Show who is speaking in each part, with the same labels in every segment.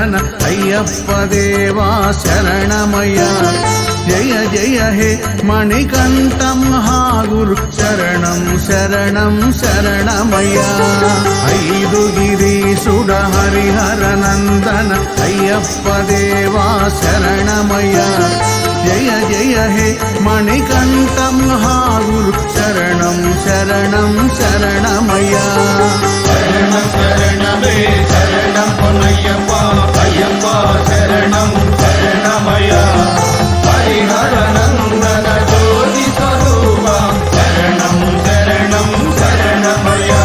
Speaker 1: నందన అయ్యప్ప దేవా శరణమయ్యా జయ జయ హే మణికంఠ మహాగురు శరణం శరణం శరణమయ్యా ఐదు గిరీశుడ హరిహర నందన అయ్యప్ప దేవా శరణమయ్యా జయ జయ హే మణికంఠ మహాగురు శరణం శరణం శరణమయ్యా
Speaker 2: శరణ శరణమే శరణం పొన్నయ్యప్ప అయ్యప్ప శరణం శరణమయ్యా హరిహర నందన జ్యోతి స్వరూప శరణం శరణం శరణమయ్యా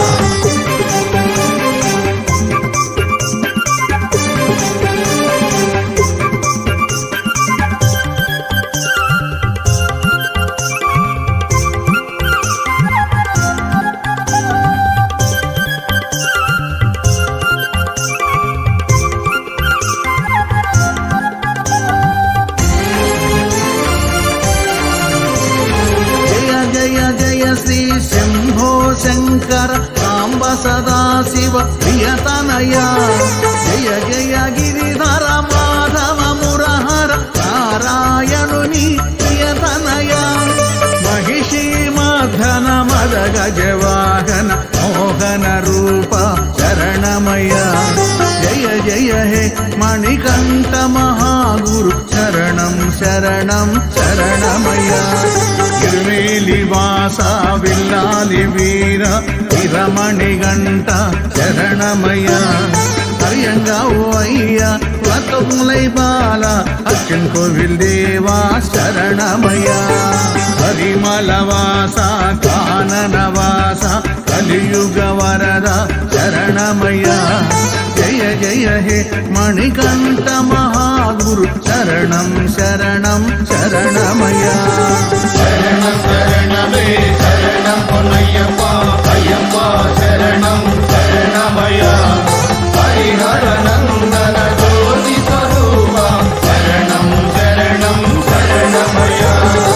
Speaker 1: శ్రీ శంభో శంకర సాంబ సదాశివ ప్రియతనయ జయ జయ గిరిధర మాధవ మురహర నారాయణుని ప్రియతనయ మహిషీ మర్ధన మద గజవాహన మోహన రూప శరణమయ జయ జయ హే మణికంఠ మహాగురు శరణం శరణం శరణమయ గిరిమేలి వాస విల్లాలి వీర వీరమణి గంట శరణమయ హరియంగా ఓ అయ్యా వతములై బాల అచ్చన్ కోవిల్ దేవా శరణమయ హరిమల వాస కానన వాస కలియుగ వరద శరణమయ జయ జయ హే మణికంఠ మహాగురు శరణం శరణం శరణమయ
Speaker 2: శరణ శరణమే శరణం పొన్నయ్యప్ప అయ్యప్ప శరణం శరణమయ్యా హరిహర నందన జ్యోతి స్వరూప శరణం శరణం శరణమయ్యా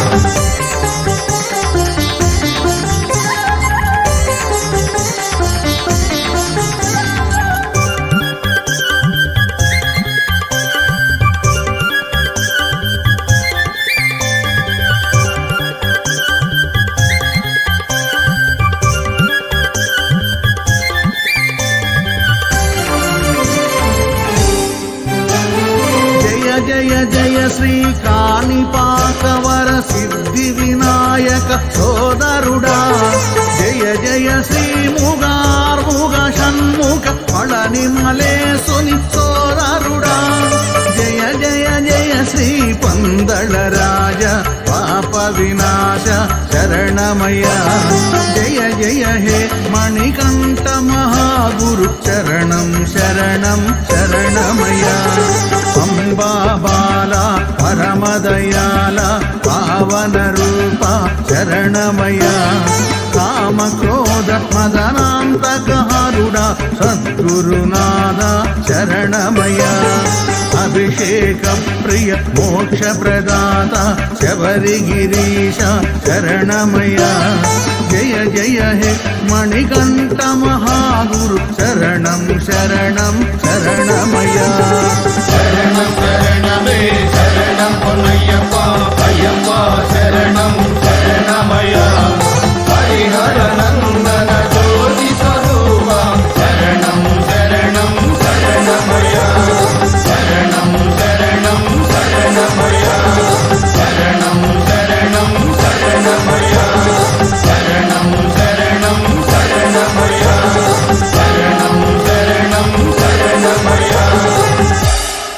Speaker 1: జయ జయ శ్రీ కాణిపాకవర సిద్ధి వినాయక సోదరుడా జయ జయ శ్రీ ముగార్ముగ షణ్ముఖ పళని మలేసుని సోదరుడా జయ జయ జయ శ్రీ పందళ రాజ పాప వినాశ శరణమయ జయ జయ హే మణికంఠ మహాగురు శరణం శరణం శరణమయ అంబా బాల పరమదయాల పావన రూప శరణమయ కామ క్రోధ మదనాంతకహరుడా సద్గురునాథ శరణమయ అభిషేక ప్రియ మోక్ష ప్రదాత శబరిగిరీశ శరణమయ జయ జయ హే మణికంఠ మహా